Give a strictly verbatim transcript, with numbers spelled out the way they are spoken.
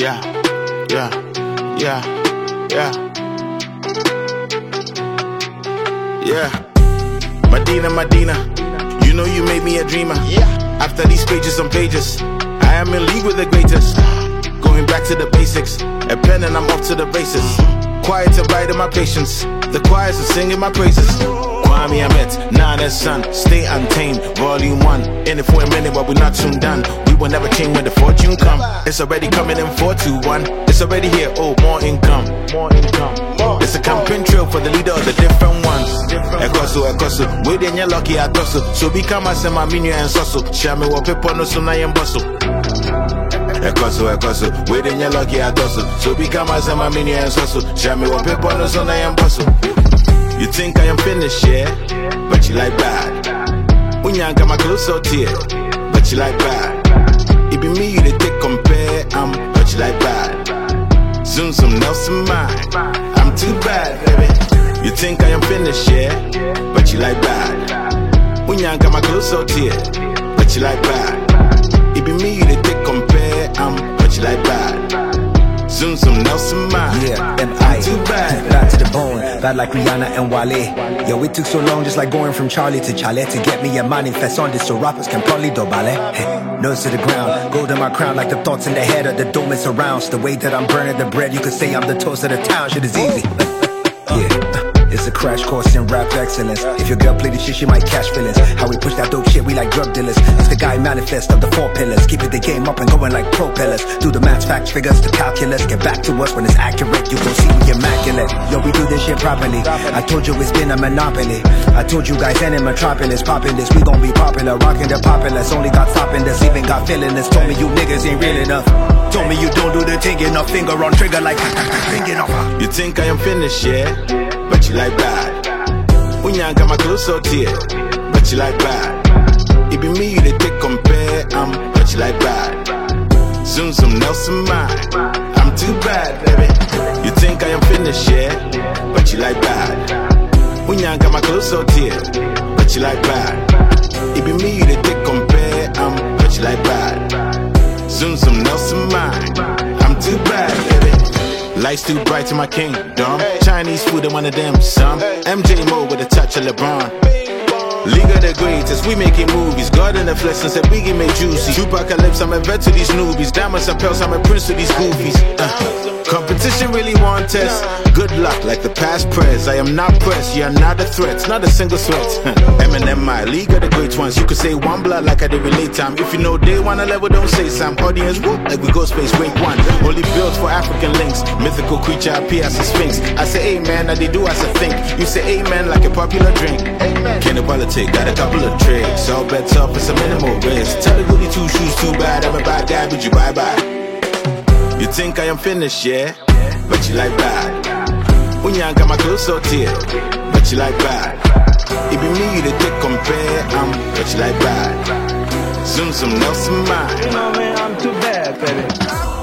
Yeah, yeah, yeah, yeah. Yeah. Medina, Medina, you know you made me a dreamer. Yeah. After these pages on pages, I am in league with the greatest. Going back to the basics, a pen and I'm off to the races. Quiet to bide in my patience, the choirs are singing my praises. Kwame Ahmed, Nana's son, stay untamed, volume one. In it for a minute, but we're not soon done. We will never change when the fortune come. It's already coming in four two one. It's already here, oh, more income. More income. It's a campaign trail for the leader of the different ones. Ekoso, Ekoso, waiting you're lucky at Dosso. So become a semi minu and soso. Shame what people know so na yem bosso. Ekoso, Ekoso, waiting you're lucky at Dosso. So become a semi minu and soso. Shame what people know so na yem bosso. You think I am finished, yeah? But you like bad. Unyanga my clothes out here, but you like bad. It be me you they take compare, um, but you like bad. Zoom some Nelson mine, I'm too bad, baby. You think I am finished, yeah? But you like bad. Unyanga my clothes out here, but you like bad. It be me you they take compare, um, but you like bad. Zoom some Nelson mine. Yeah, and I too bad. Bad to the bone, bad like Rihanna and Wale. Yo, it took so long, just like going from Charlie to Charlie, to get me a manifest on this so rappers can probably do ballet. Hey, nose to the ground, gold in my crown, like the thoughts in the head of the dome it surrounds. The way that I'm burning the bread, you could say I'm the toast of the town. Shit is easy. Yeah. It's a crash course in rap excellence. If your girl play the shit, she might catch feelings. How we push that dope shit, we like drug dealers. It's the guy manifest of the four pillars. Keeping the game up and going like propellers. Do the maths, facts, figures, the calculus. Get back to us when it's accurate. You gon' see we immaculate. Yo, we do this shit properly. I told you it's been a monopoly. I told you guys any metropolis popping this. We gon' be popular, rocking the populace. Only got stopping this, even got feeling this. Told me you niggas ain't real enough. Told me you don't do the thing enough. Finger on trigger like finger off. You think I am finished, yeah? But you like bad. Unyanga my clothes out here, but you like bad. It be me you they take compare, um, but you like bad. Zoom some Nelson mine, I'm too bad, baby. You think I am finished, yeah? But you like bad. Unyanga my clothes out here, but you like bad. It be me you they take compare, um, but you like bad. Zoom some Nelson mine, I'm too bad, baby. Lights too bright to my kingdom. Chinese food and one of them, some M J Mo with a touch of LeBron. League of the greatest, we making movies. God in the flesh and said we get made juicy. Chupacalypse, I'm a vet to these newbies. Diamonds and pearls, I'm a prince to these goofies. uh, Competition really want test. Good luck like the past prayers. I am not pressed, you are not a threat. Not a single sweat. Eminem, my league of the great ones. You could say one blood like I did relate time. If you know day one a level, don't say some. Audience whoop like we go space rank one. Only built for African links. Mythical creature appear as a sphinx. I say amen, and they do as I think. You say amen like a popular drink. Kenny Politics, got a couple of tricks. All bets up, it's a minimal risk. Tell the goody two shoes too bad. I'm a bad guy, but you bye bye. You think I am finished, yeah? But you like bad. Unyanga my clothes out here, but you like bad. It be me you they take compare, um, but you like bad. Zoom some Nelson mine. You know, man, I'm too bad, baby.